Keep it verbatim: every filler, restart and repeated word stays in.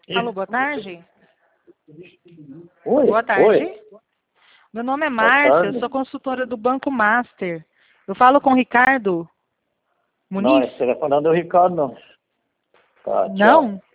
Alô, boa tarde. Oi, Boa tarde. oi. Meu nome é Boa Márcia, eu tarde. sou consultora do Banco Master. Eu falo com o Ricardo Não, Muniz? esse telefone não é do Ricardo, não. Tá, tchau. Não?